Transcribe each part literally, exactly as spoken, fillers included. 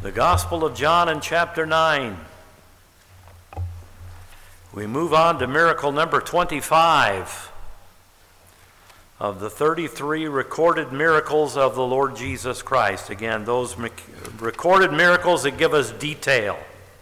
The Gospel of John in chapter nine. We move on to miracle number twenty-five of the thirty-three recorded miracles of the Lord Jesus Christ. Again, those recorded miracles that give us detail.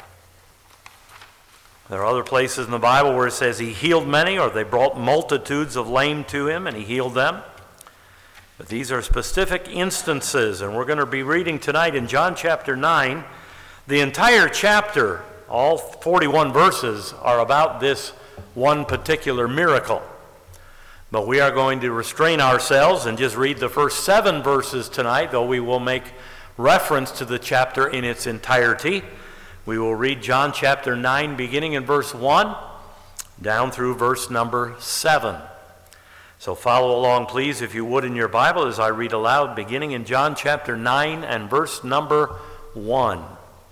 There are other places in the Bible where it says he healed many, or they brought multitudes of lame to him and he healed them. But these are specific instances, and we're going to be reading tonight in John chapter nine. The entire chapter, all forty-one verses, are about this one particular miracle. But we are going to restrain ourselves and just read the first seven verses tonight, though we will make reference to the chapter in its entirety. We will read John chapter nine, beginning in verse one, down through verse number seven. So follow along, please, if you would, in your Bible as I read aloud, beginning in John chapter nine and verse number one.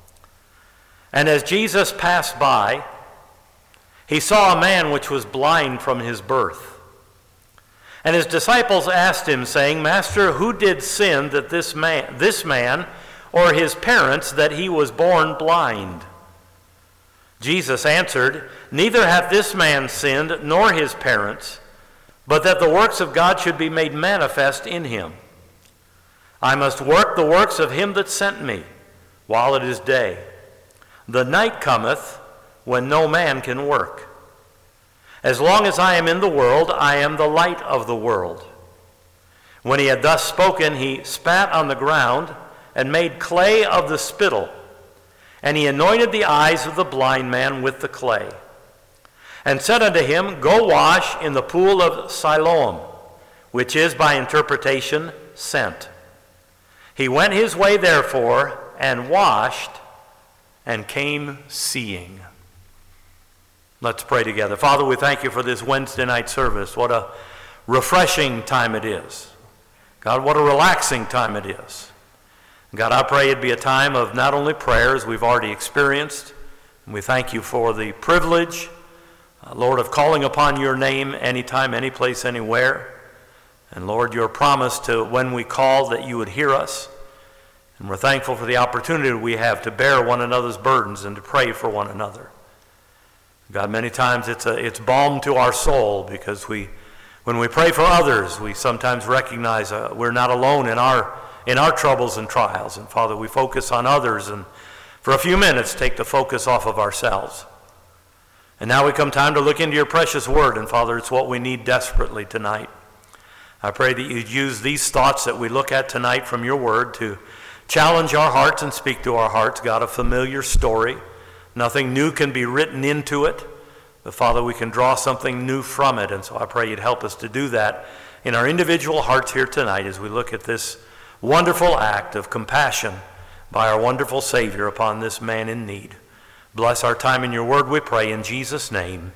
And as Jesus passed by, he saw a man which was blind from his birth. And his disciples asked him, saying, Master, who did sin, that this man, this man or his parents, that he was born blind? Jesus answered, Neither hath this man sinned, nor his parents, but that the works of God should be made manifest in him. I must work the works of him that sent me, while it is day. The night cometh, when no man can work. As long as I am in the world, I am the light of the world. When he had thus spoken, he spat on the ground, and made clay of the spittle, and he anointed the eyes of the blind man with the clay, and said unto him, Go wash in the pool of Siloam, which is by interpretation sent. He went his way therefore, and washed, and came seeing. Let's pray together. Father, we thank you for this Wednesday night service. What a refreshing time it is. God, what a relaxing time it is. God, I pray it'd be a time of not only prayers we've already experienced, and we thank you for the privilege, uh, Lord, of calling upon your name anytime, any place, anywhere. And Lord, your promise to when we call that you would hear us. And we're thankful for the opportunity we have to bear one another's burdens and to pray for one another. God, many times it's a, it's balm to our soul, because we, when we pray for others, we sometimes recognize uh, we're not alone in our in our troubles and trials. And Father, we focus on others and for a few minutes take the focus off of ourselves. And now we come time to look into your precious word, and Father, it's what we need desperately tonight. I pray that you'd use these thoughts that we look at tonight from your word to challenge our hearts and speak to our hearts. God, a familiar story. Nothing new can be written into it, but Father, we can draw something new from it. And so I pray you'd help us to do that in our individual hearts here tonight as we look at this wonderful act of compassion by our wonderful Savior upon this man in need. Bless our time in your word, we pray in Jesus' name.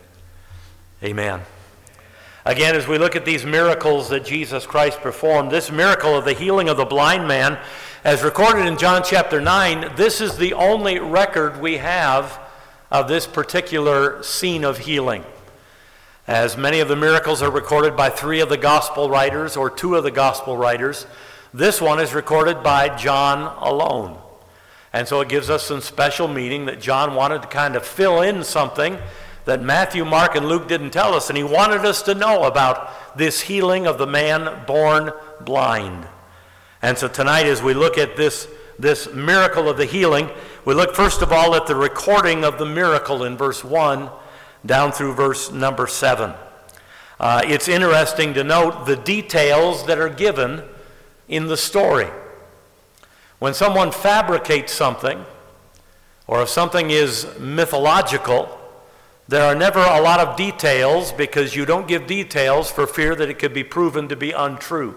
Amen. Again, as we look at these miracles that Jesus Christ performed, this miracle of the healing of the blind man, as recorded in John chapter nine, this is the only record we have of this particular scene of healing. As many of the miracles are recorded by three of the gospel writers or two of the gospel writers, this one is recorded by John alone. And so it gives us some special meaning that John wanted to kind of fill in something that Matthew, Mark, and Luke didn't tell us, and he wanted us to know about this healing of the man born blind. And so tonight, as we look at this, this miracle of the healing, we look first of all at the recording of the miracle in verse one down through verse number seven. Uh, it's interesting to note the details that are given in the story. When someone fabricates something, or if something is mythological, there are never a lot of details, because you don't give details for fear that it could be proven to be untrue.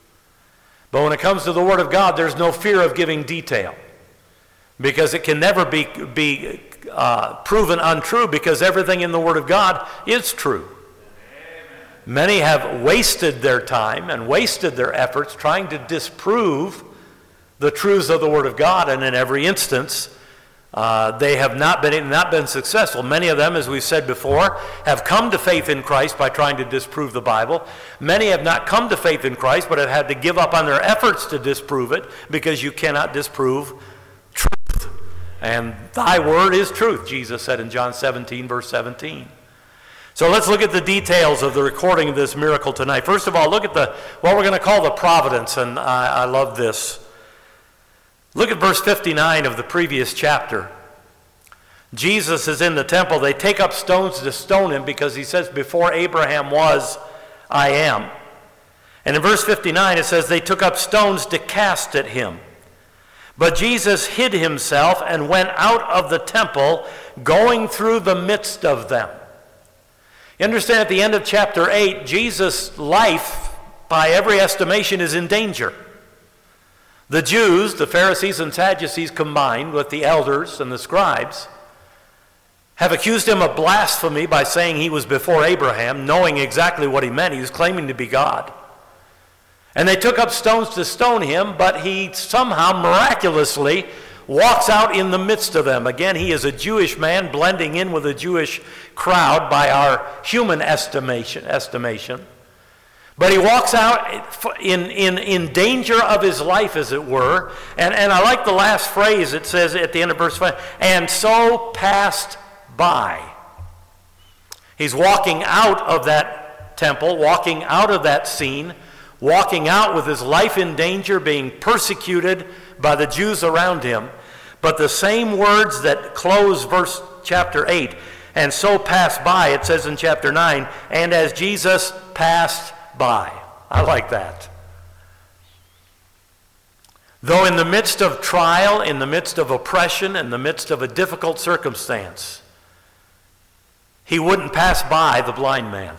But when it comes to the Word of God, there's no fear of giving detail, because it can never be, be uh, proven untrue, because everything in the Word of God is true. Amen. Many have wasted their time and wasted their efforts trying to disprove the truths of the Word of God, and in every instance, uh, they have not been, not been successful. Many of them, as we've said before, have come to faith in Christ by trying to disprove the Bible. Many have not come to faith in Christ, but have had to give up on their efforts to disprove it, because you cannot disprove truth And thy word is truth, Jesus said in John seventeen, verse seventeen. So let's look at the details of the recording of this miracle tonight. First of all, look at the what we're going to call the providence, and I, I love this. Look at verse fifty-nine of the previous chapter. Jesus is in the temple. They take up stones to stone him because he says, before Abraham was, I am. And in verse fifty-nine it says, they took up stones to cast at him. But Jesus hid himself and went out of the temple, going through the midst of them. You understand, at the end of chapter eight, Jesus' life, by every estimation, is in danger. The Jews, the Pharisees and Sadducees combined with the elders and the scribes, have accused him of blasphemy by saying he was before Abraham, knowing exactly what he meant. He was claiming to be God. And they took up stones to stone him, but he somehow miraculously walks out in the midst of them. Again, he is a Jewish man blending in with a Jewish crowd by our human estimation. estimation. But he walks out in, in, in danger of his life, as it were. And, and I like the last phrase. It says at the end of verse five, and so passed by. He's walking out of that temple, walking out of that scene, walking out with his life in danger, being persecuted by the Jews around him. But the same words that close verse chapter eight, and so passed by, it says in chapter nine, and as Jesus passed by. I like that. Though in the midst of trial, in the midst of oppression, in the midst of a difficult circumstance, he wouldn't pass by the blind man.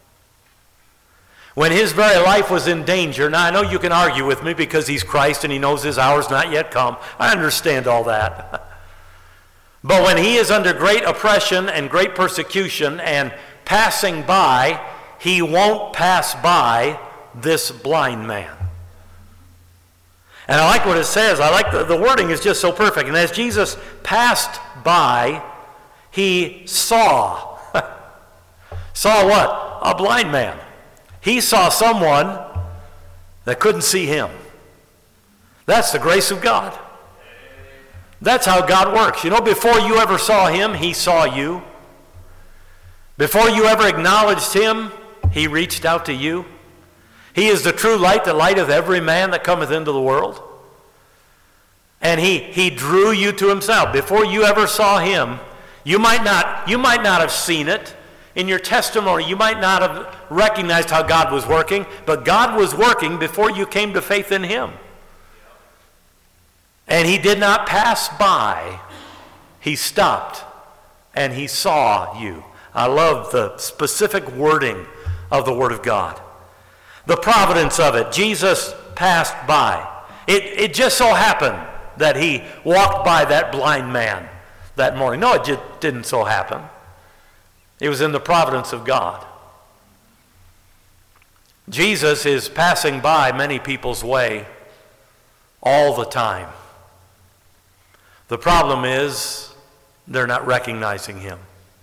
When his very life was in danger, now I know you can argue with me because he's Christ and he knows his hour's not yet come. I understand all that. But when he is under great oppression and great persecution and passing by, he won't pass by this blind man. And I like what it says. I like the, the wording is just so perfect. And as Jesus passed by, he saw. Saw what? A blind man. He saw someone that couldn't see him. That's the grace of God. That's how God works. You know, before you ever saw him, he saw you. Before you ever acknowledged him, he reached out to you. He is the true light that lighteth every man that cometh into the world. And he, he drew you to himself. Before you ever saw him, you might not, you might not have seen it. In your testimony, you might not have recognized how God was working, but God was working before you came to faith in him. And he did not pass by. He stopped and he saw you. I love the specific wording of the Word of God. The providence of it. Jesus passed by. It, it just so happened that he walked by that blind man that morning. No, it just didn't so happen. It was in the providence of God. Jesus is passing by many people's way all the time. The problem is they're not recognizing him.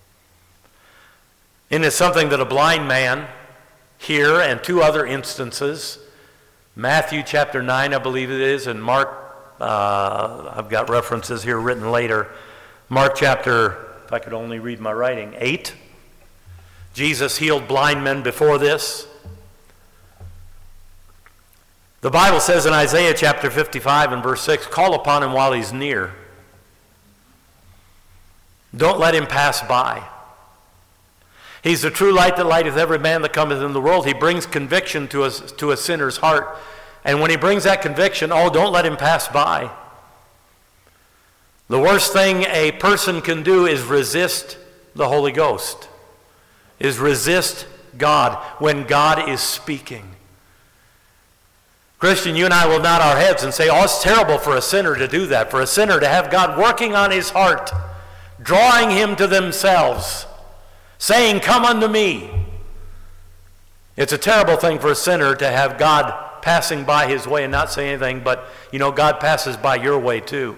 And it's something that a blind man here and two other instances, Matthew chapter nine, I believe it is, and Mark, uh, I've got references here written later, Mark chapter, if I could only read my writing, eight. Jesus healed blind men before this. The Bible says in Isaiah chapter fifty-five and verse six, call upon him while he's near. Don't let him pass by. He's the true light that lighteth every man that cometh in the world. He brings conviction to a, to a sinner's heart. And when he brings that conviction, oh, don't let him pass by. The worst thing a person can do is resist the Holy Ghost. Is resist God when God is speaking. Christian, you and I will nod our heads and say, oh, it's terrible for a sinner to do that, for a sinner to have God working on his heart, drawing him to themselves, saying, come unto me. It's a terrible thing for a sinner to have God passing by his way and not say anything, but, you know, God passes by your way too.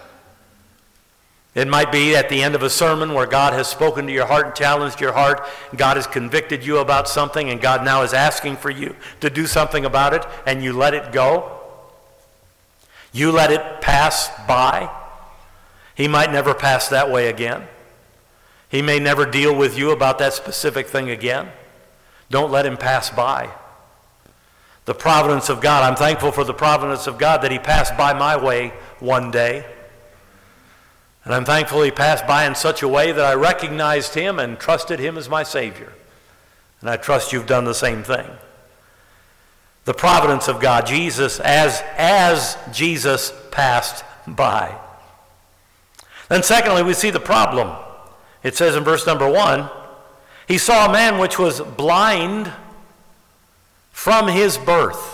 It might be at the end of a sermon where God has spoken to your heart and challenged your heart. God has convicted you about something, and God now is asking for you to do something about it, and you let it go. You let it pass by. He might never pass that way again. He may never deal with you about that specific thing again. Don't let him pass by. The providence of God. I'm thankful for the providence of God that he passed by my way one day. And I'm thankful he passed by in such a way that I recognized him and trusted him as my Savior. And I trust you've done the same thing. The providence of God, Jesus, as, as Jesus passed by. Then secondly, we see the problem. It says in verse number one, he saw a man which was blind from his birth.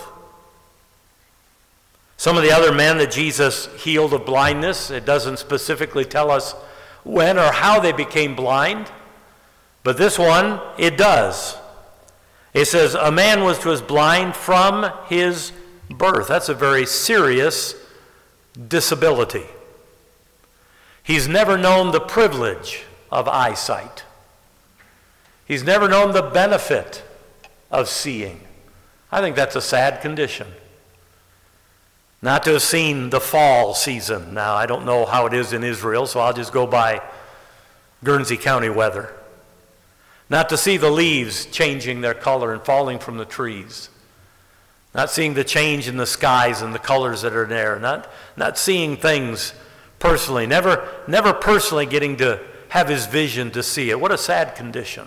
Some of the other men that Jesus healed of blindness, it doesn't specifically tell us when or how they became blind, but this one, it does. It says, a man was, was blind from his birth. That's a very serious disability. He's never known the privilege of eyesight. He's never known the benefit of seeing. I think that's a sad condition. Not to have seen the fall season. Now, I don't know how it is in Israel, so I'll just go by Guernsey County weather. Not to see the leaves changing their color and falling from the trees. Not seeing the change in the skies and the colors that are there. Not, not seeing things personally. Never, never personally getting to have his vision to see it. What a sad condition.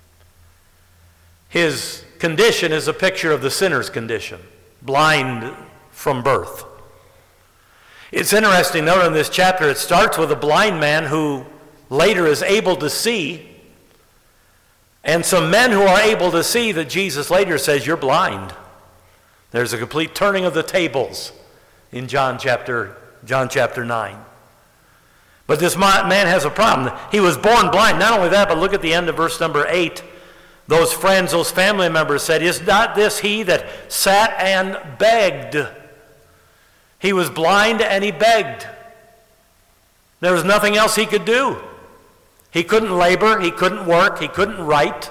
His condition is a picture of the sinner's condition. Blind from birth. It's interesting, note in this chapter, it starts with a blind man who later is able to see, and some men who are able to see that Jesus later says, you're blind. There's a complete turning of the tables in John chapter, John chapter nine. But this man has a problem. He was born blind. Not only that, but look at the end of verse number eight. Those friends, those family members said, is not this he that sat and begged? He was blind and he begged. There was nothing else he could do. He couldn't labor, he couldn't work, he couldn't write.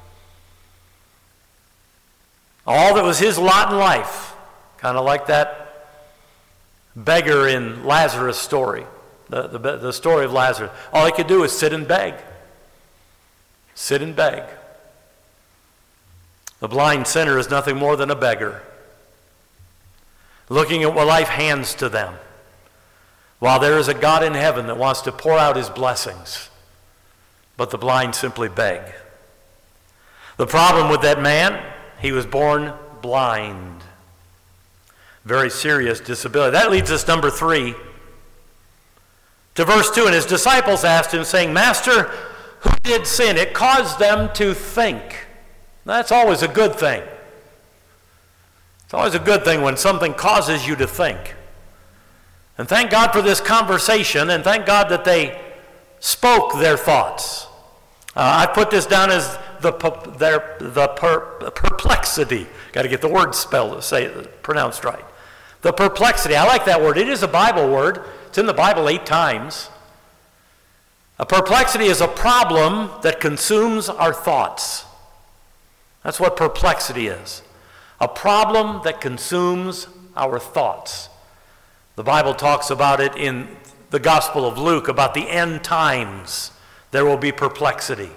All that was his lot in life, kind of like that beggar in Lazarus' story, the, the, the story of Lazarus. All he could do was sit and beg. Sit and beg. The blind sinner is nothing more than a beggar, looking at what life hands to them, while there is a God in heaven that wants to pour out his blessings. But the blind simply beg. The problem with that man, he was born blind. Very serious disability. That leads us, number three, to verse two. And his disciples asked him, saying, Master, who did sin? It caused them to think. That's always a good thing. It's always a good thing when something causes you to think. And thank God for this conversation, and thank God that they spoke their thoughts. Uh, I put this down as the their, the per, perplexity. Got to get the word spelled, say it, pronounced right. The perplexity. I like that word. It is a Bible word. It's in the Bible eight times. A perplexity is a problem that consumes our thoughts. That's what perplexity is. A problem that consumes our thoughts. The Bible talks about it in the Gospel of Luke, about the end times. There will be perplexity.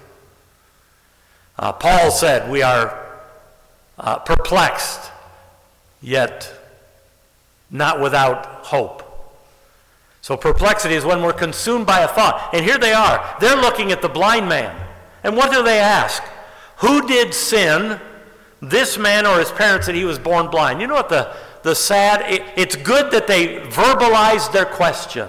Uh, Paul said we are uh, perplexed, yet not without hope. So perplexity is when we're consumed by a thought. And here they are. They're looking at the blind man. And what do they ask? Who did sin, this man or his parents, that he was born blind? You know what the, the sad, it, it's good that they verbalized their question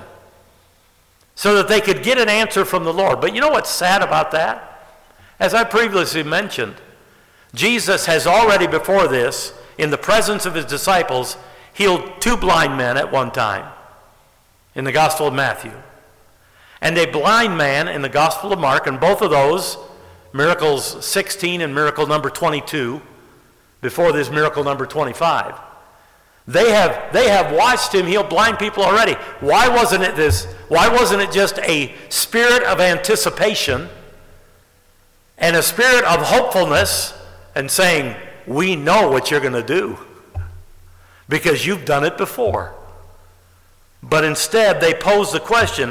so that they could get an answer from the Lord. But you know what's sad about that? As I previously mentioned, Jesus has already before this, in the presence of his disciples, healed two blind men at one time in the Gospel of Matthew, and a blind man in the Gospel of Mark, and both of those, miracles sixteen and miracle number twenty-two, before this miracle number twenty-five, they have they have watched him heal blind people already. Why wasn't it this? Why wasn't it just a spirit of anticipation and a spirit of hopefulness and saying, we know what you're going to do because you've done it before? But instead they pose the question,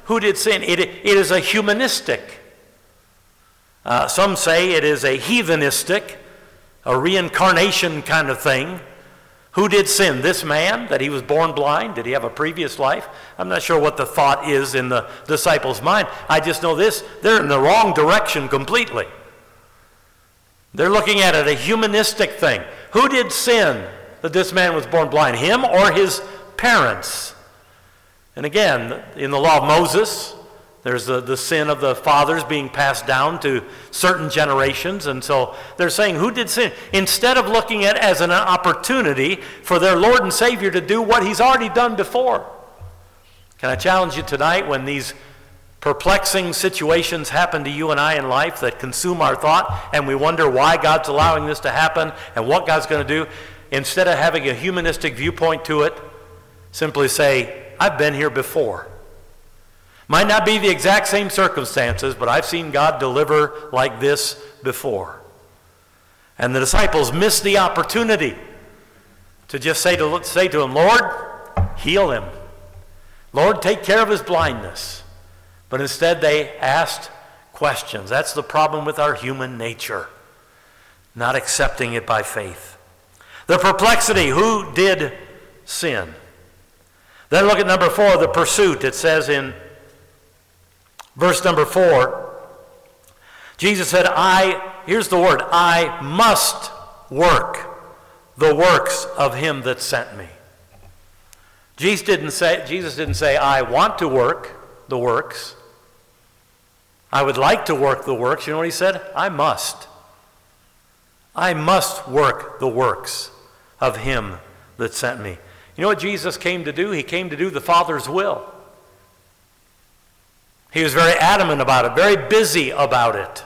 Who did sin? It, it is a humanistic. Uh, some say it is a heathenistic, a reincarnation kind of thing. Who did sin? This man, that he was born blind? Did he have a previous life? I'm not sure what the thought is in the disciples' mind. I just know this, they're in the wrong direction completely. They're looking at it a humanistic thing. Who did sin that this man was born blind? Him or his parents? And again, in the law of Moses, there's the, the sin of the fathers being passed down to certain generations. And so they're saying, who did sin? Instead of looking at it as an opportunity for their Lord and Savior to do what he's already done before. Can I challenge you tonight, when these perplexing situations happen to you and I in life that consume our thought, and we wonder why God's allowing this to happen and what God's going to do, instead of having a humanistic viewpoint to it, simply say, I've been here before. Might not be the exact same circumstances, but I've seen God deliver like this before. And the disciples missed the opportunity to just say to, say to him, Lord, heal him. Lord, take care of his blindness. But instead they asked questions. That's the problem with our human nature, not accepting it by faith. The perplexity, who did sin? Then look at number four, the pursuit. It says in verse number four, Jesus said, I, here's the word, I must work the works of him that sent me. Jesus didn't say, Jesus didn't say, I want to work the works. I would like to work the works. You know what he said? I must. I must work the works of him that sent me. You know what Jesus came to do? He came to do the Father's will. He was very adamant about it, very busy about it.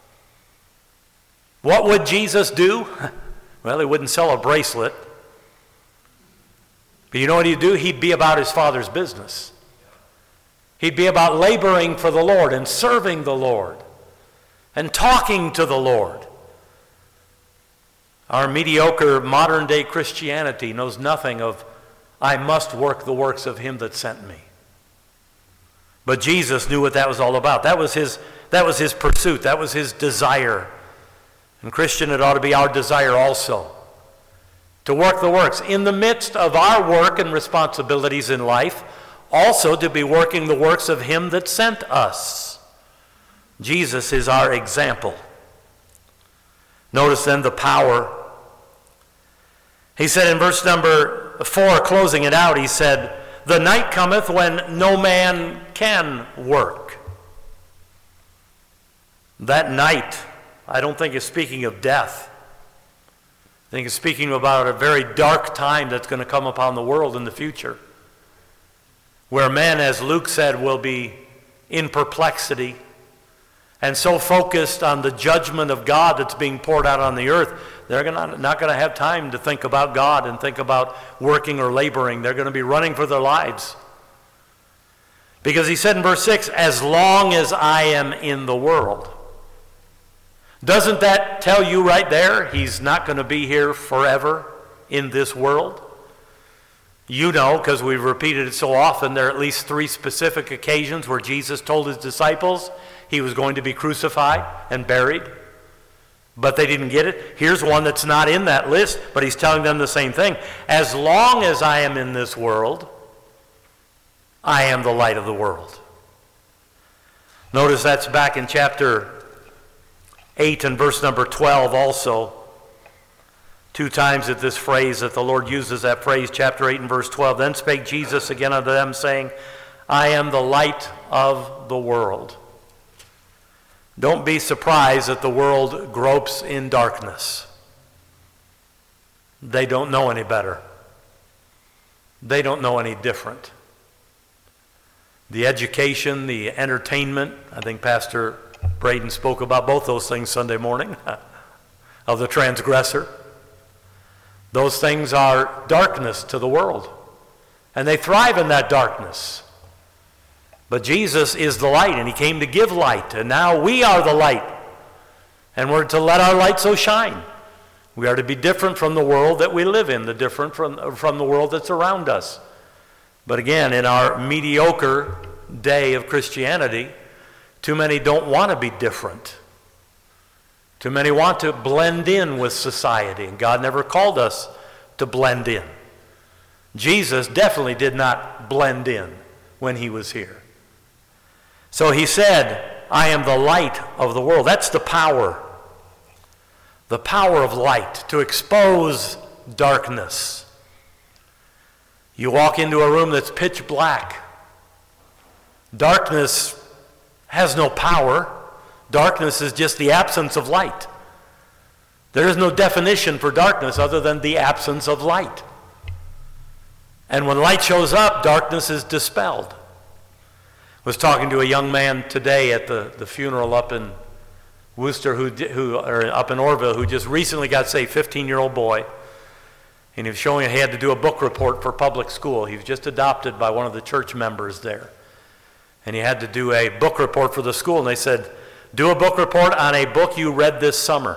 What would Jesus do? Well, he wouldn't sell a bracelet. But you know what he'd do? He'd be about his Father's business. He'd be about laboring for the Lord and serving the Lord and talking to the Lord. Our mediocre modern-day Christianity knows nothing of, I must work the works of him that sent me. But Jesus knew what that was all about. That was his, that was his pursuit. That was his desire. And Christian, it ought to be our desire also, to work the works. In the midst of our work and responsibilities in life, also to be working the works of him that sent us. Jesus is our example. Notice then the power. He said in verse number four, closing it out, he said, the night cometh when no man can work. That night, I don't think is speaking of death. I think it's speaking about a very dark time that's going to come upon the world in the future, where men, as Luke said, will be in perplexity and so focused on the judgment of God that's being poured out on the earth, they're gonna, not going to have time to think about God and think about working or laboring. They're going to be running for their lives. Because he said in verse six, as long as I am in the world. Doesn't that tell you right there he's not going to be here forever in this world? You know, because we've repeated it so often, there are at least three specific occasions where Jesus told his disciples he was going to be crucified and buried, but they didn't get it. Here's one that's not in that list, but he's telling them the same thing. As long as I am in this world, I am the light of the world. Notice that's back in chapter eight and verse number twelve also. Two times at this phrase that the Lord uses that phrase, chapter eight and verse twelve. Then spake Jesus again unto them, saying, I am the light of the world. Don't be surprised that the world gropes in darkness. They don't know any better. They don't know any different. The education, the entertainment, I think Pastor Braden spoke about both those things Sunday morning, of the transgressor. Those things are darkness to the world, and they thrive in that darkness. But Jesus is the light, and he came to give light, and now we are the light, and we're to let our light so shine. We are to be different from the world that we live in, the different from, from the world that's around us. But again, in our mediocre day of Christianity, too many don't want to be different. Too many want to blend in with society, and God never called us to blend in. Jesus definitely did not blend in when he was here. So he said, I am the light of the world. That's the power. The power of light to expose darkness. You walk into a room that's pitch black. Darkness has no power. Darkness is just the absence of light. There is no definition for darkness other than the absence of light. And when light shows up, darkness is dispelled. I was talking to a young man today at the, the funeral up in Worcester, who, who or up in Orville, who just recently got saved, fifteen-year-old boy. And he was showing he had to do a book report for public school. He was just adopted by one of the church members there. And he had to do a book report for the school. And they said, do a book report on a book you read this summer.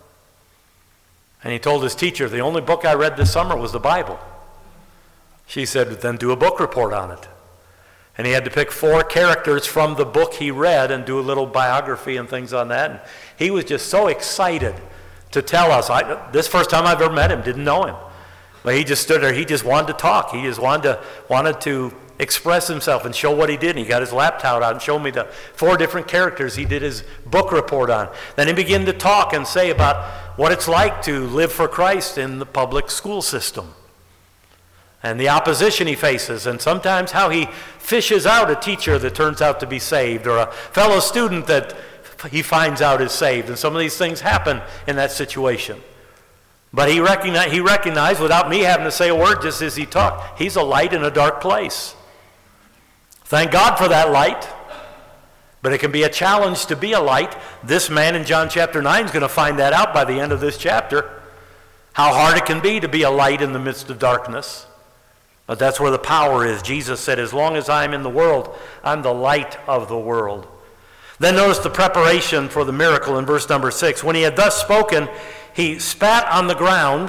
And he told his teacher, the only book I read this summer was the Bible. She said, then do a book report on it. And he had to pick four characters from the book he read and do a little biography and things on that. And he was just so excited to tell us. I, this first time I've ever met him, didn't know him. But he just stood there. He just wanted to talk. He just wanted to, wanted to express himself and show what he did. And he got his laptop out and showed me the four different characters he did his book report on. Then he began to talk and say about what it's like to live for Christ in the public school system. And the opposition he faces, and sometimes how he fishes out a teacher that turns out to be saved, or a fellow student that he finds out is saved. And some of these things happen in that situation. But he recognized, he recognized, without me having to say a word, just as he talked, he's a light in a dark place. Thank God for that light. But it can be a challenge to be a light. This man in John chapter nine is going to find that out by the end of this chapter, how hard it can be to be a light in the midst of darkness. But that's where the power is. Jesus said, as long as I'm in the world, I'm the light of the world. Then notice the preparation for the miracle in verse number six. When he had thus spoken, he spat on the ground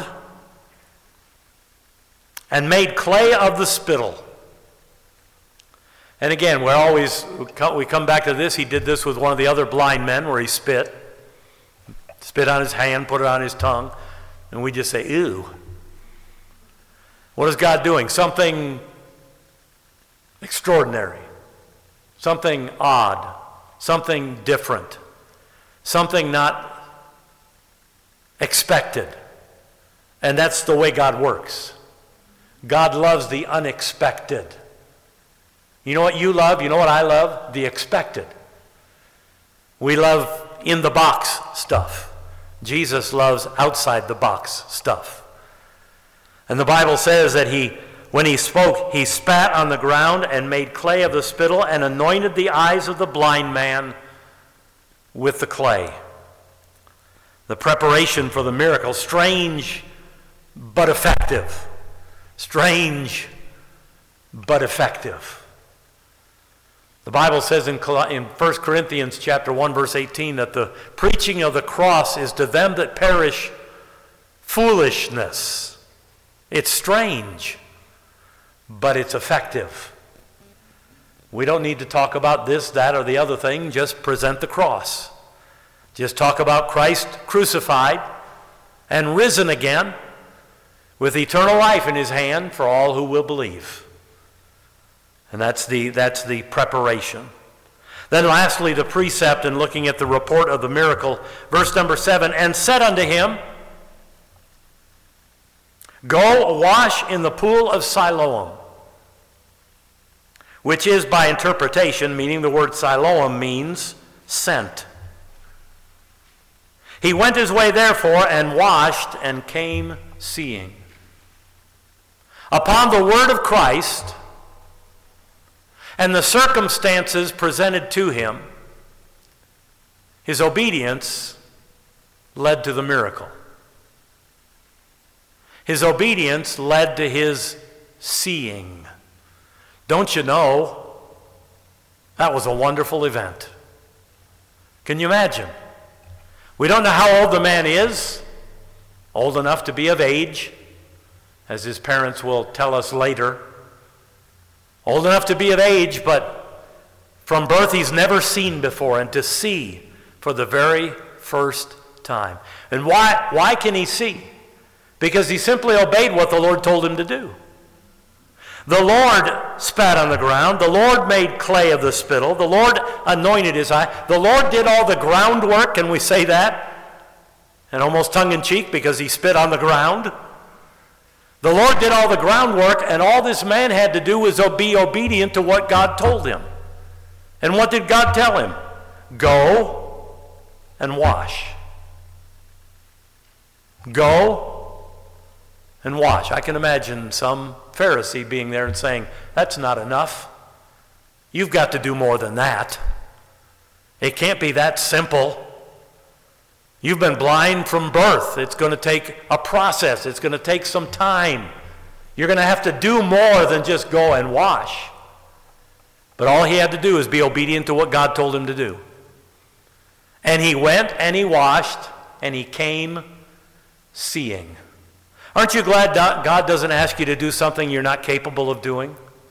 and made clay of the spittle. And again, we're always, we come back to this. He did this with one of the other blind men where he spit. Spit on his hand, put it on his tongue. And we just say, ew. What is God doing? Something extraordinary, something odd, something different, something not expected. And that's the way God works. God loves the unexpected. You know what you love? You know what I love? The expected. We love in-the-box stuff. Jesus loves outside-the-box stuff. And the Bible says that he, when he spoke, he spat on the ground and made clay of the spittle and anointed the eyes of the blind man with the clay. The preparation for the miracle, strange but effective. Strange but effective. The Bible says in First Corinthians chapter one, verse eighteen, that the preaching of the cross is to them that perish foolishness. It's strange, but it's effective. We don't need to talk about this, that, or the other thing. Just present the cross. Just talk about Christ crucified and risen again with eternal life in his hand for all who will believe. And that's the, that's the preparation. Then lastly, the precept in looking at the report of the miracle. Verse number seven, and said unto him, go wash in the pool of Siloam, which is by interpretation, meaning the word Siloam means sent. He went his way therefore and washed and came seeing. Upon the word of Christ and the circumstances presented to him, his obedience led to the miracle. His obedience led to his seeing. Don't you know, that was a wonderful event. Can you imagine? We don't know how old the man is, old enough to be of age, as his parents will tell us later. Old enough to be of age, but from birth he's never seen before, and to see for the very first time. And why, why can he see? Because he simply obeyed what the Lord told him to do. The Lord spat on the ground. The Lord made clay of the spittle. The Lord anointed his eye. The Lord did all the groundwork. Can we say that? And almost tongue-in-cheek, because he spit on the ground. The Lord did all the groundwork, and all this man had to do was be obedient to what God told him. And what did God tell him? Go and wash. Go and wash. I can imagine some Pharisee being there and saying, that's not enough. You've got to do more than that. It can't be that simple. You've been blind from birth. It's going to take a process. It's going to take some time. You're going to have to do more than just go and wash. But all he had to do is be obedient to what God told him to do. And he went and he washed and he came seeing. Aren't you glad God doesn't ask you to do something you're not capable of doing?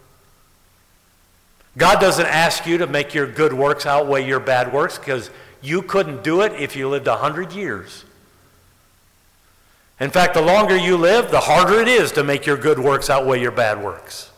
God doesn't ask you to make your good works outweigh your bad works, because you couldn't do it if you lived a hundred years. In fact, the longer you live, the harder it is to make your good works outweigh your bad works.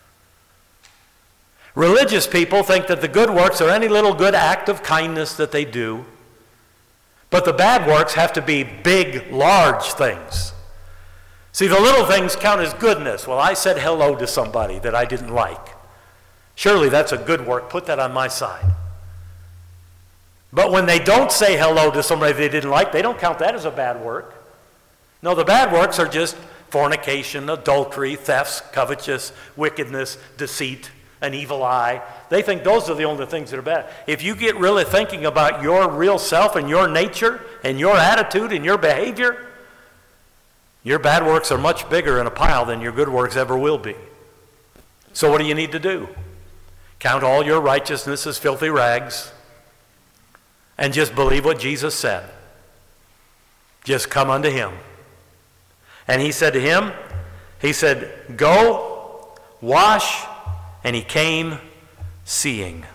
Religious people think that the good works are any little good act of kindness that they do, but the bad works have to be big, large things. See, the little things count as goodness. Well, I said hello to somebody that I didn't like. Surely that's a good work. Put that on my side. But when they don't say hello to somebody they didn't like, they don't count that as a bad work. No, the bad works are just fornication, adultery, thefts, covetous, wickedness, deceit, an evil eye. They think those are the only things that are bad. If you get really thinking about your real self and your nature and your attitude and your behavior, your bad works are much bigger in a pile than your good works ever will be. So what do you need to do? Count all your righteousness as filthy rags and just believe what Jesus said. Just come unto him. And he said to him, he said, go, wash, and he came seeing.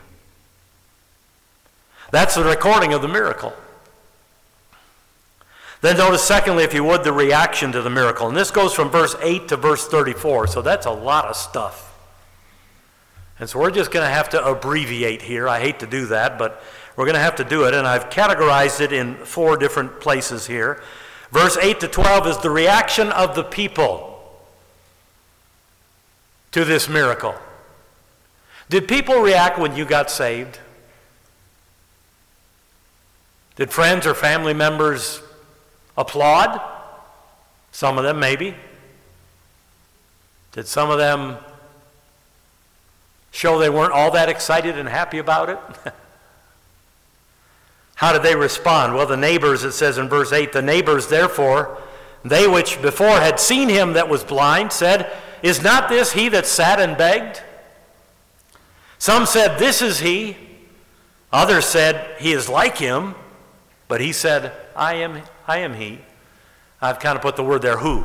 That's the recording of the miracle. Then notice, secondly, if you would, the reaction to the miracle. And this goes from verse eight to verse thirty-four, so that's a lot of stuff. And so we're just going to have to abbreviate here. I hate to do that, but we're going to have to do it, and I've categorized it in four different places here. Verse eight to twelve is the reaction of the people to this miracle. Did people react when you got saved? Did friends or family members applaud? Some of them, maybe. Did some of them show they weren't all that excited and happy about it? How did they respond? Well, the neighbors, it says in verse eight, the neighbors, therefore, they which before had seen him that was blind, said, is not this he that sat and begged? Some said, this is he. Others said, he is like him. But he said, I am, I am he. I've kind of put the word there, who.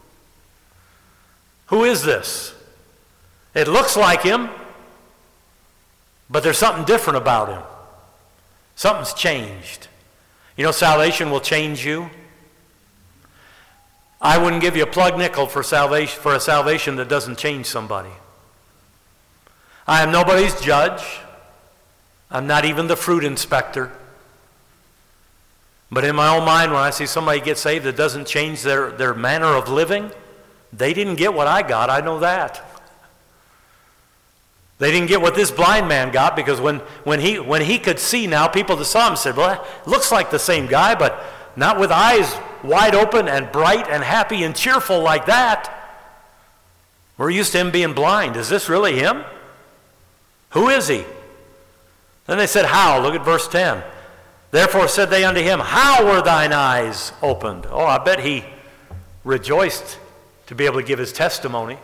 Who is this? It looks like him, but there's something different about him. Something's changed. You know, salvation will change you. I wouldn't give you a plug nickel for salvation, for a salvation that doesn't change somebody. I am nobody's judge. I'm not even the fruit inspector. But in my own mind, when I see somebody get saved that doesn't change their, their manner of living, they didn't get what I got. I know that. They didn't get what this blind man got, because when, when, he, when he could see now, people that saw him said, well, that looks like the same guy, but not with eyes wide open and bright and happy and cheerful like that. We're used to him being blind. Is this really him? Who is he? Then they said, how? Look at verse ten. Therefore said they unto him, how were thine eyes opened? Oh, I bet he rejoiced to be able to give his testimony.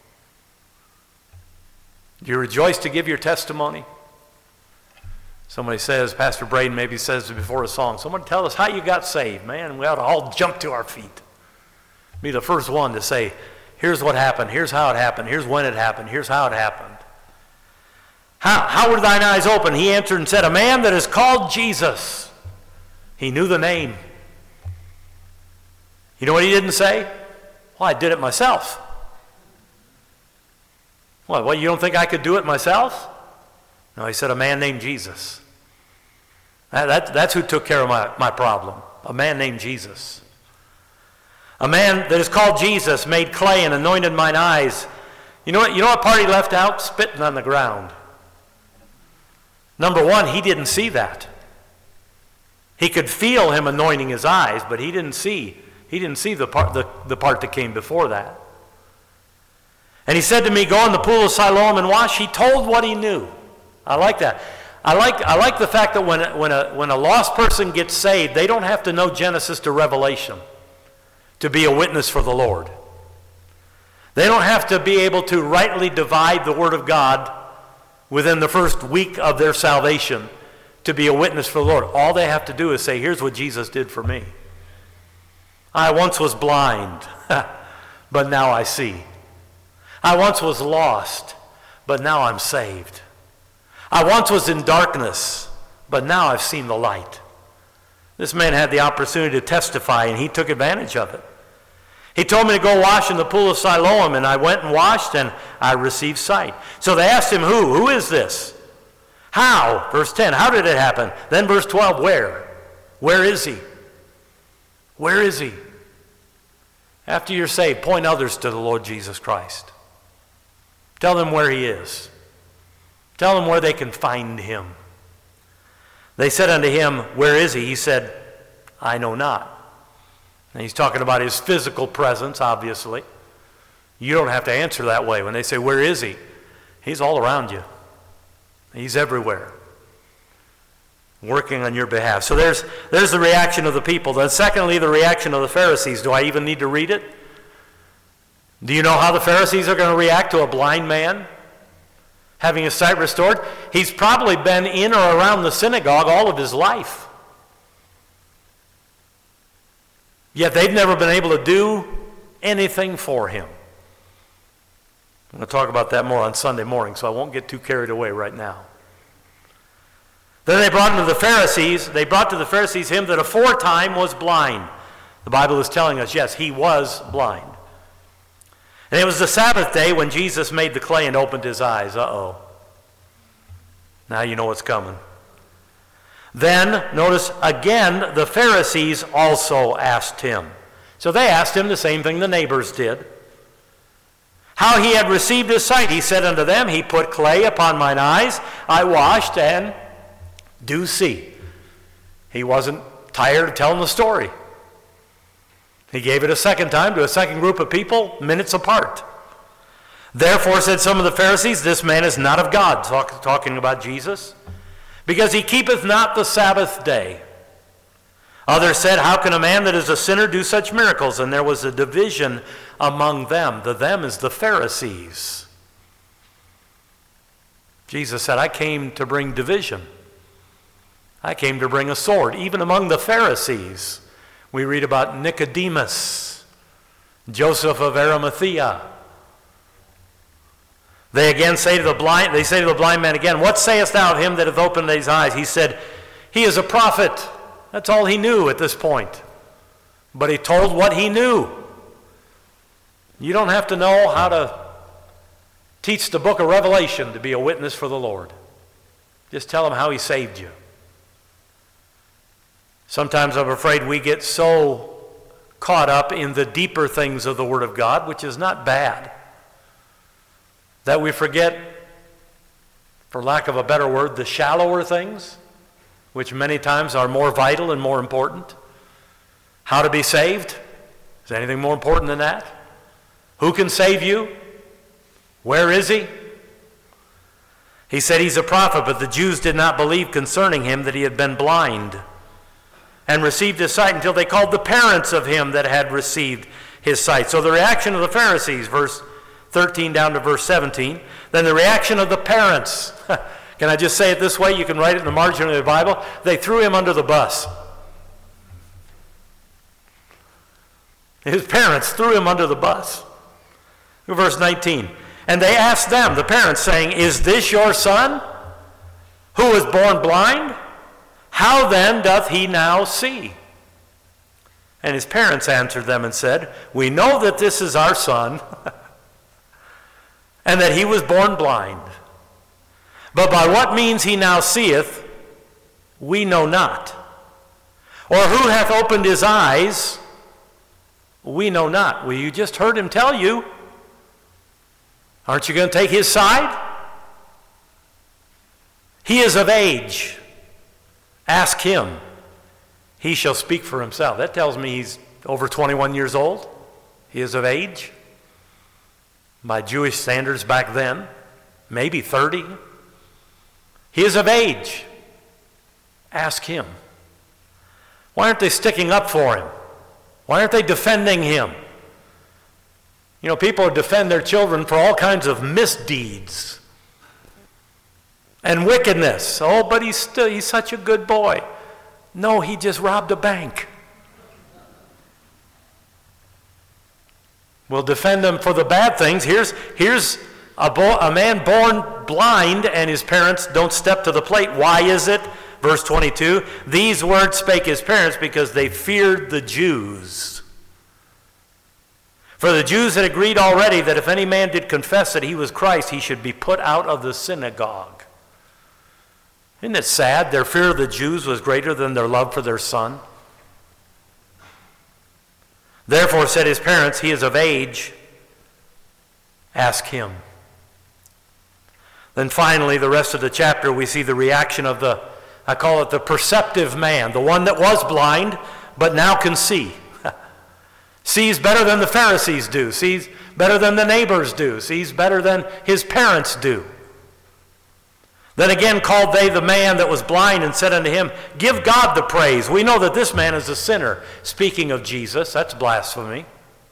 Do you rejoice to give your testimony? Somebody says, Pastor Braden maybe says it before a song, someone tell us how you got saved, man. We ought to all jump to our feet. Be the first one to say, here's what happened, here's how it happened, here's when it happened, here's how it happened. How, how were thine eyes open? He answered and said, a man that is called Jesus. He knew the name. You know what he didn't say? Well, I did it myself. What, well, you don't think I could do it myself? No, he said, a man named Jesus. That, that, that's who took care of my, my problem. A man named Jesus. A man that is called Jesus made clay and anointed mine eyes. You know what, you know what part he left out? Spitting on the ground. Number one, he didn't see that. He could feel him anointing his eyes, but he didn't see. He didn't see the part, the, the part that came before that. And he said to me, go in the pool of Siloam and wash. He told what he knew. I like that. I like, I like the fact that when, when, a, when a lost person gets saved, they don't have to know Genesis to Revelation to be a witness for the Lord. They don't have to be able to rightly divide the Word of God within the first week of their salvation to be a witness for the Lord. All they have to do is say, here's what Jesus did for me. I once was blind, but now I see. I once was lost, but now I'm saved. I once was in darkness, but now I've seen the light. This man had the opportunity to testify, and he took advantage of it. He told me to go wash in the pool of Siloam, and I went and washed, and I received sight. So they asked him, who? Who is this? How? Verse ten, how did it happen? Then verse twelve, where? Where is he? Where is he? After you're saved, point others to the Lord Jesus Christ. Tell them where he is. Tell them where they can find him. They said unto him, where is he? He said, I know not. And he's talking about his physical presence, obviously. You don't have to answer that way. When they say, where is he? He's all around you. He's everywhere, working on your behalf. So there's, there's the reaction of the people. Then secondly, the reaction of the Pharisees. Do I even need to read it? Do you know how the Pharisees are going to react to a blind man having his sight restored? He's probably been in or around the synagogue all of his life. Yet they've never been able to do anything for him. I'm going to talk about that more on Sunday morning, so I won't get too carried away right now. Then they brought him to the Pharisees. They brought to the Pharisees him that aforetime was blind. The Bible is telling us, yes, he was blind. And it was the Sabbath day when Jesus made the clay and opened his eyes. Uh-oh. Now you know what's coming. Then, notice, again, the Pharisees also asked him. So they asked him the same thing the neighbors did. How he had received his sight. He said unto them, he put clay upon mine eyes, I washed, and do see. He wasn't tired of telling the story. He gave it a second time to a second group of people, minutes apart. Therefore said some of the Pharisees, this man is not of God, talk, talking about Jesus, because he keepeth not the Sabbath day. Others said, how can a man that is a sinner do such miracles? And there was a division among them. The them is the Pharisees. Jesus said, I came to bring division. I came to bring a sword. Even among the Pharisees, we read about Nicodemus, Joseph of Arimathea. They again say to the blind, they say to the blind man again, what sayest thou of him that hath opened his eyes? He said, he is a prophet. That's all he knew at this point. But he told what he knew. You don't have to know how to teach the book of Revelation to be a witness for the Lord. Just tell him how he saved you. Sometimes I'm afraid we get so caught up in the deeper things of the Word of God, which is not bad, that we forget, for lack of a better word, the shallower things, which many times are more vital and more important. How to be saved? Is anything more important than that? Who can save you? Where is he? He said he's a prophet, but the Jews did not believe concerning him that he had been blind and received his sight until they called the parents of him that had received his sight. So the reaction of the Pharisees, verse thirteen down to verse seventeen. Then the reaction of the parents. Can I just say it this way? You can write it in the margin of the Bible. They threw him under the bus. His parents threw him under the bus. Verse nineteen. And they asked them, the parents, saying, is this your son? who was born blind? How then doth he now see? And his parents answered them and said, we know that this is our son, and that he was born blind. But by what means he now seeth, we know not. Or who hath opened his eyes, we know not. Well, you just heard him tell you. Aren't you going to take his side? He is of age. Ask him. He shall speak for himself. That tells me he's over twenty-one years old. He is of age. By Jewish standards back then, maybe thirty. He is of age. Ask him. Why aren't they sticking up for him? Why aren't they defending him? You know, people defend their children for all kinds of misdeeds and wickedness. Oh, but he's still, he's such a good boy. No, he just robbed a bank. We'll defend them for the bad things. Here's, here's a, bo- a man born blind and his parents don't step to the plate. Why is it? Verse twenty-two, these words spake his parents because they feared the Jews. For the Jews had agreed already that if any man did confess that he was Christ, he should be put out of the synagogue. Isn't it sad? Their fear of the Jews was greater than their love for their son. Therefore said his parents, he is of age. Ask him. Then finally, the rest of the chapter, we see the reaction of the, I call it the perceptive man, the one that was blind, but now can see. Sees better than the Pharisees do, sees better than the neighbors do, sees better than his parents do. Then again called they the man that was blind and said unto him, give God the praise. We know that this man is a sinner. Speaking of Jesus, that's blasphemy.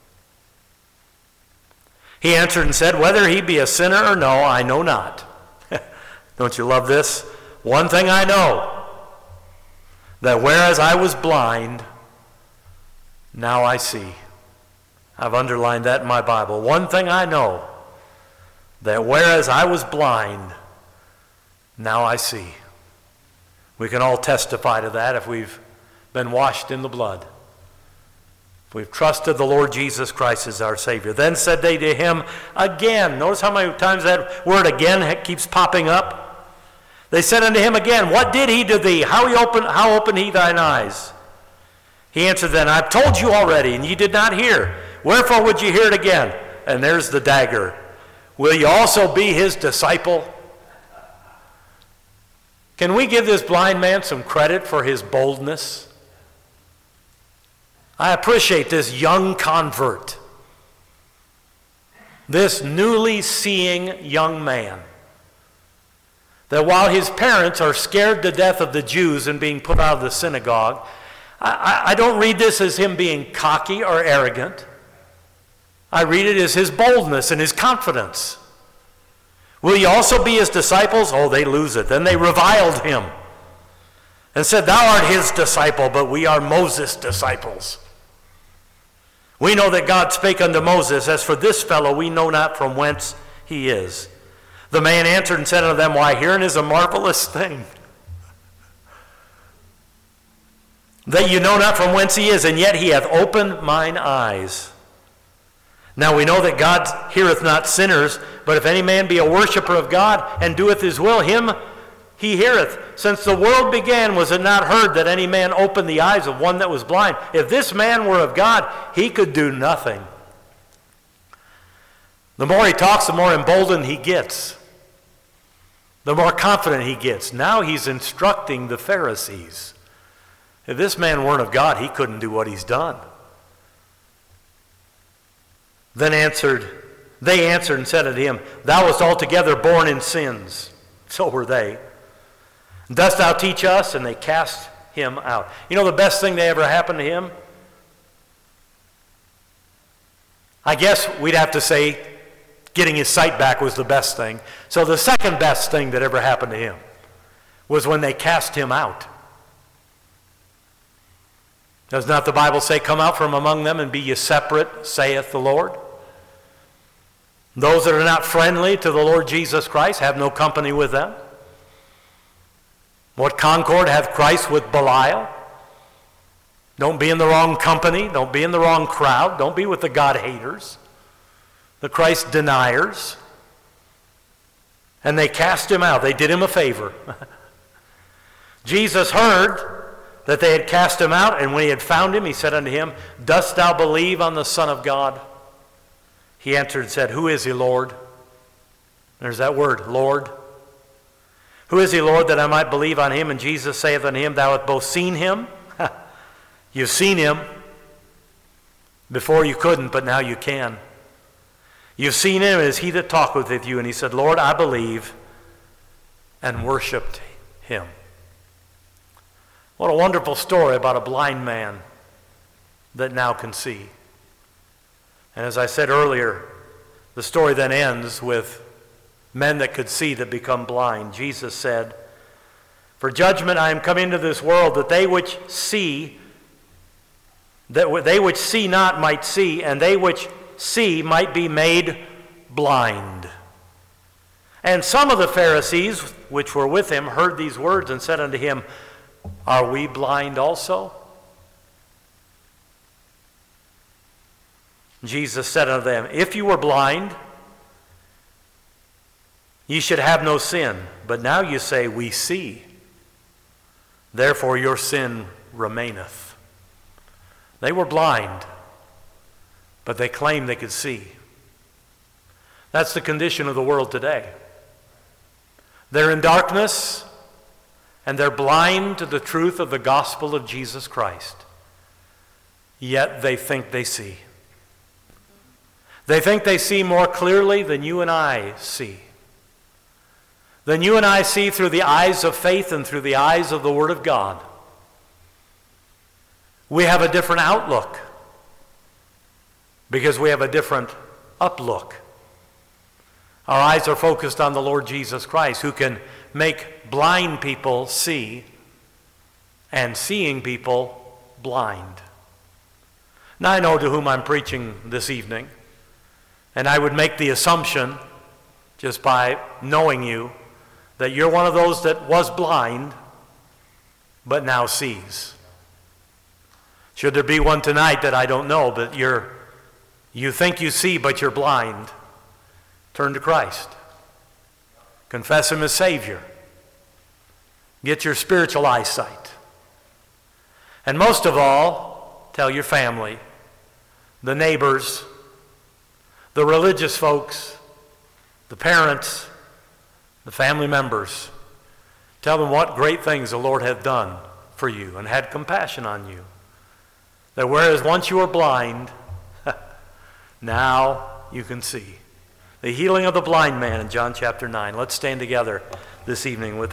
He answered and said, whether he be a sinner or no, I know not. Don't you love this? One thing I know, that whereas I was blind, now I see. I've underlined that in my Bible. One thing I know, that whereas I was blind, now I see. We can all testify to that if we've been washed in the blood. If we've trusted the Lord Jesus Christ as our Savior. Then said they to him again. Notice how many times that word again keeps popping up. They said unto him again, what did he to thee? How he opened, how opened he thine eyes? He answered then, I've told you already, and ye did not hear. Wherefore would ye hear it again? And there's the dagger. Will you also be his disciple? Can we give this blind man some credit for his boldness? I appreciate this young convert, this newly seeing young man, that while his parents are scared to death of the Jews and being put out of the synagogue, I, I don't read this as him being cocky or arrogant. I read it as his boldness and his confidence. Will ye also be his disciples? Oh, they lose it. Then they reviled him and said, thou art his disciple, but we are Moses' disciples. We know that God spake unto Moses, as for this fellow, we know not from whence he is. The man answered and said unto them, why, hearing is a marvelous thing, that you know not from whence he is, and yet he hath opened mine eyes. Now we know that God heareth not sinners, but if any man be a worshipper of God and doeth his will, him he heareth. Since the world began, was it not heard that any man opened the eyes of one that was blind? If this man were of God, he could do nothing. The more he talks, the more emboldened he gets. The more confident he gets. Now he's instructing the Pharisees. If this man weren't of God, he couldn't do what he's done. Then answered, they answered and said unto him, thou wast altogether born in sins. So were they. Dost thou teach us? And they cast him out. You know the best thing that ever happened to him? I guess we'd have to say getting his sight back was the best thing. So the second best thing that ever happened to him was when they cast him out. Does not the Bible say, come out from among them and be ye separate, saith the Lord? Those that are not friendly to the Lord Jesus Christ, have no company with them. What concord hath Christ with Belial? Don't be in the wrong company. Don't be in the wrong crowd. Don't be with the God haters, the Christ deniers. And they cast him out. They did him a favor. Jesus heard that they had cast him out, and when he had found him, he said unto him, Dost thou believe on the Son of God? He answered and said, Who is he, Lord? There's that word, Lord. Who is he, Lord, that I might believe on him? And Jesus saith unto him, Thou hast both seen him. You've seen him. Before you couldn't, but now you can. You've seen him as he that talketh with you. And he said, Lord, I believe, and worshipped him. What a wonderful story about a blind man that now can see. And as I said earlier, the story then ends with men that could see that become blind. Jesus said, For judgment I am come into this world, that they which see, that they which see not might see, and they which see might be made blind. And some of the Pharisees which were with him heard these words and said unto him, Are we blind also? Jesus said unto them, If you were blind, ye should have no sin. But now you say, We see. Therefore your sin remaineth. They were blind, but they claimed they could see. That's the condition of the world today. They're in darkness, and they're blind to the truth of the gospel of Jesus Christ. Yet they think they see. They think they see more clearly than you and I see. Than you and I see through the eyes of faith and through the eyes of the Word of God. We have a different outlook because we have a different uplook. Our eyes are focused on the Lord Jesus Christ, who can make blind people see and seeing people blind. Now I know to whom I'm preaching this evening, and I would make the assumption, just by knowing you, that you're one of those that was blind, but now sees. Should there be one tonight that I don't know, but you're, you think you see, but you're blind, turn to Christ. Confess him as Savior. Get your spiritual eyesight. And most of all, tell your family, the neighbors, the religious folks, the parents, the family members. Tell them what great things the Lord hath done for you and had compassion on you. That whereas once you were blind, now you can see. The healing of the blind man in John chapter nine. Let's stand together this evening with